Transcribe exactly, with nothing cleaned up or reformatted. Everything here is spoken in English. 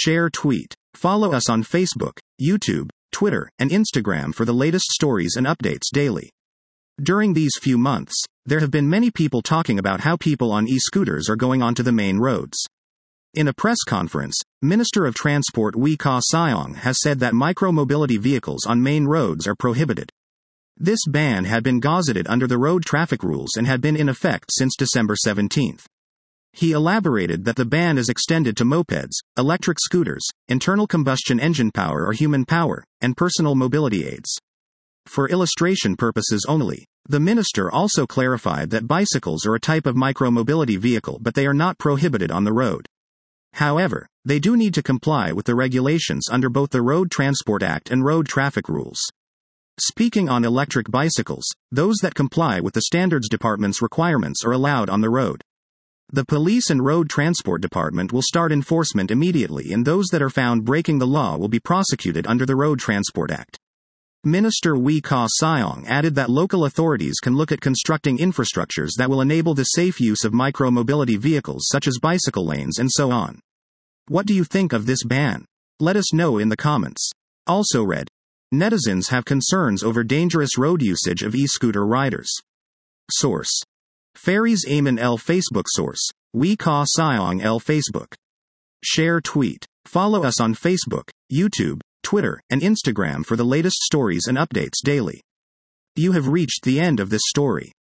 share, tweet. Follow us on Facebook, YouTube, Twitter, and Instagram for the latest stories and updates daily. During these few months, there have been many people talking about how people on e-scooters are going onto the main roads. In a press conference, Minister of Transport Wee Ka Siong has said that micro-mobility vehicles on main roads are prohibited. This ban had been gazetted under the road traffic rules and had been in effect since December seventeenth. He elaborated that the ban is extended to mopeds, electric scooters, internal combustion engine power or human power, and personal mobility aids. For illustration purposes only, the minister also clarified that bicycles are a type of micro-mobility vehicle, but they are not prohibited on the road. However, they do need to comply with the regulations under both the Road Transport Act and road traffic rules. Speaking on electric bicycles, those that comply with the Standards Department's requirements are allowed on the road. The Police and Road Transport Department will start enforcement immediately, and those that are found breaking the law will be prosecuted under the Road Transport Act. Minister Wee Ka Siong added that local authorities can look at constructing infrastructures that will enable the safe use of micro-mobility vehicles such as bicycle lanes and so on. What do you think of this ban? Let us know in the comments. Also read. Netizens have concerns over dangerous road usage of e-scooter riders. Source. Ferries Amen L Facebook. Source. Wee Ka Siong L Facebook. Share, tweet. Follow us on Facebook, YouTube, Twitter, and Instagram for the latest stories and updates daily. You have reached the end of this story.